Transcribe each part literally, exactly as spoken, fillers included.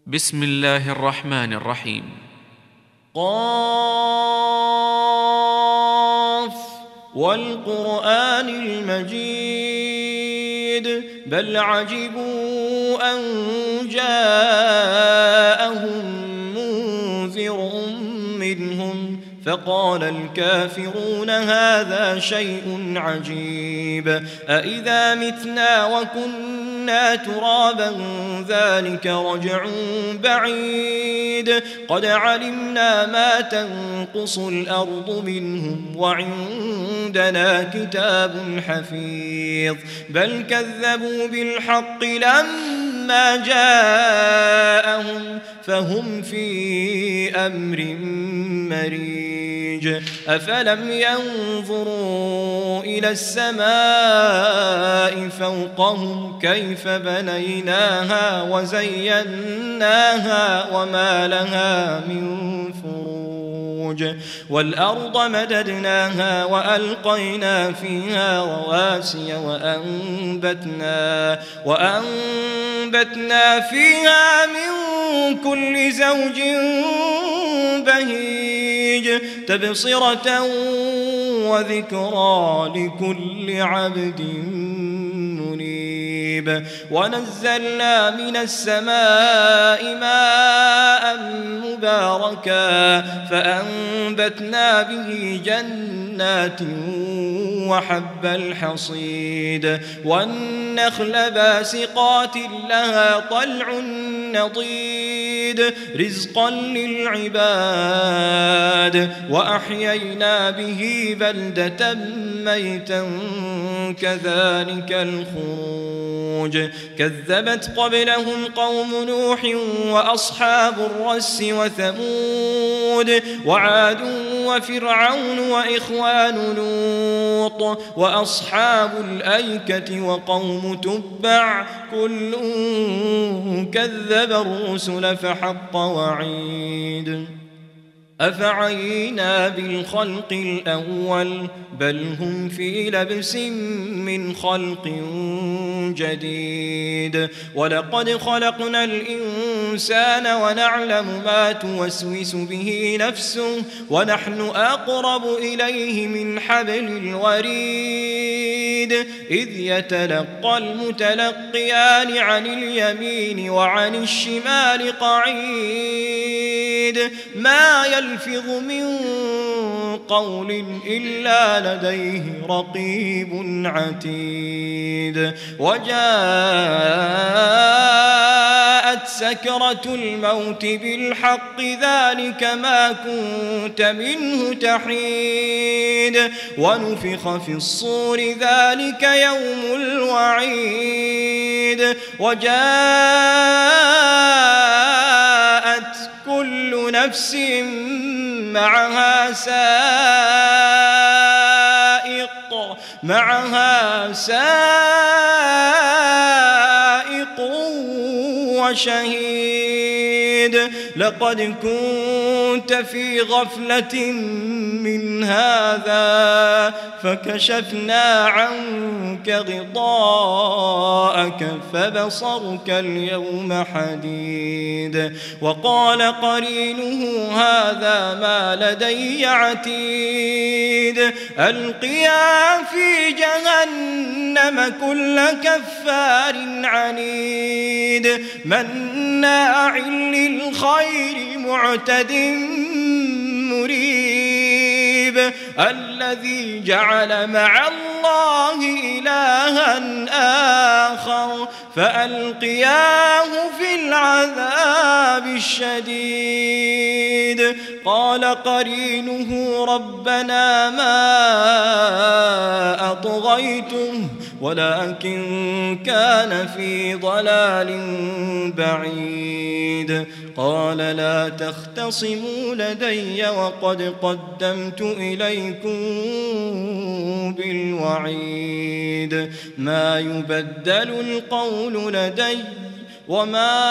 بسم الله الرحمن الرحيم. قاف والقرآن المجيد بل عجبوا أن جاءهم منذر منهم فقال الكافرون هذا شيء عجيب أإذا متنا وكنا ترابا ذلك رجع بعيد قد علمنا ما تنقص الأرض منهم وعندنا كتاب حفيظ بل كذبوا بالحق لما جاءهم فهم في أمر مريج أفلم ينظروا إلى السماء فوقهم كيف بنيناها وزيناها وما لها من فروج والأرض مددناها وألقينا فيها رواسي وأنبتنا, وأنبتنا فيها من كل زوج بهيج تبصرة وذكرى لكل عبد منيب ونزلنا من السماء ماء مباركا فأنبتنا به جنات وحب الحصيد والنخل باسقات لها طلع نضيد رزقا للعباد وأحيينا به بلدة ميتا كذلك الخروج كذبت قبلهم قوم نوح وأصحاب الرس وثمود وعاد وفرعون وإخوان لوط وأصحاب الأيكة وقوم تبع كل كذب الرسل فحق وعيد أفعينا بالخلق الأول بل هم في لبس من خلق جديد ولقد خلقنا الإنسان ونعلم ما توسوس به نفسه ونحن أقرب إليه من حبل الوريد إذ يتلقى المتلقيان عن اليمين وعن الشمال قعيد ما يلفظ من قول إلا لديه رقيب عتيد وجاءت سكرة الموت بالحق ذلك ما كنت منه تحيد ونفخ في الصور ذلك يوم الوعيد وجاءت كل نفس معها سائق معها سائق وشهيد لقد كنت في غفلة من هذا فكشفنا عنك غطاءك فبصرك اليوم حديد وقال قرينه هذا ما لدي عتيد ألقيا في جهنم كل كفار عنيد مناع للخير معتد مريب الذي جعل مع الله إلها آخر فألقياه في العذاب الشديد قال قرينه ربنا ما أطغيته ولكن كان في ضلال بعيد قال لا تختصموا لدي وقد قدمت إليكم بالوعيد ما يبدل القول لدي وما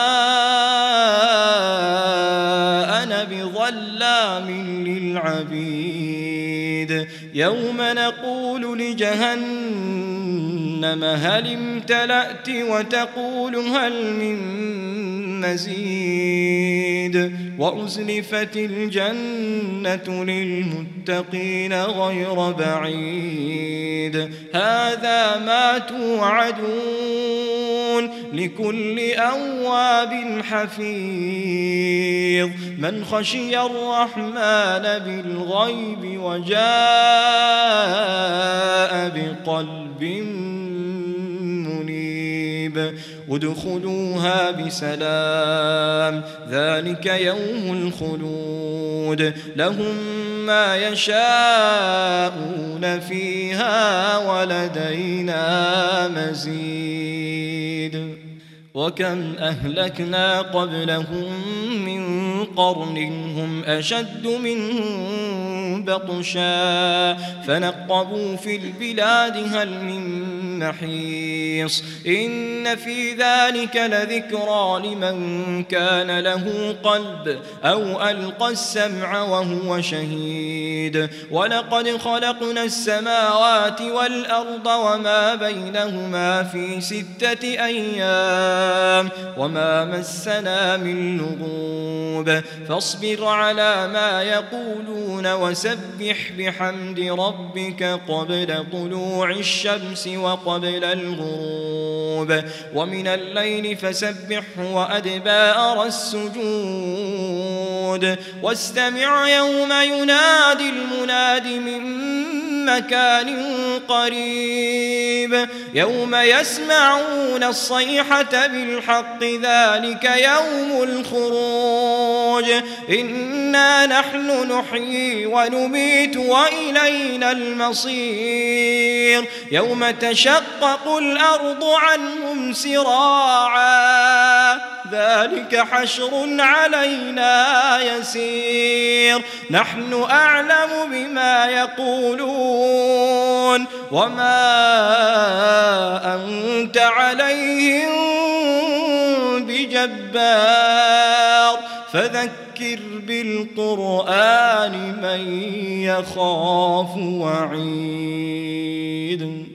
أنا بظلام للعبيد يوم نقول لجهنم هل امتلأت وتقول هل من مزيد وأزلفت الجنة للمتقين غير بعيد هذا ما توعدون لكل أواب حفيظ من خشي الرحمن بالغيب وجاء بقلب منيب ادخلوها بسلام ذلك يوم الخلود لهم ما يشاءون فيها ولدينا مزيد وكم أهلكنا قبلهم من قرن هم أشد منهم بطشا فنقبوا في البلاد هل من محيص إن في ذلك لذكرى لمن كان له قلب أو ألقى السمع وهو شهيد ولقد خلقنا السماوات والأرض وما بينهما في ستة أيام وما مسنا من لغوب فاصبر على ما يقولون وسبح بحمد ربك قبل طلوع الشمس وقبل الغروب ومن الليل فسبحه وأدبار السجود واستمع يوم ينادي المناد من مكان قريب يوم يسمعون الصيحة بالحق ذلك يوم الخروج إنا نحن نحيي ونميت وإلينا المصير يوم تشقق الأرض عنهم سراعا ذلك حشر علينا يسير نحن أعلم بما يقولون وما أنت عليهم بجبار فذكر بالقرآن من يخاف وعيد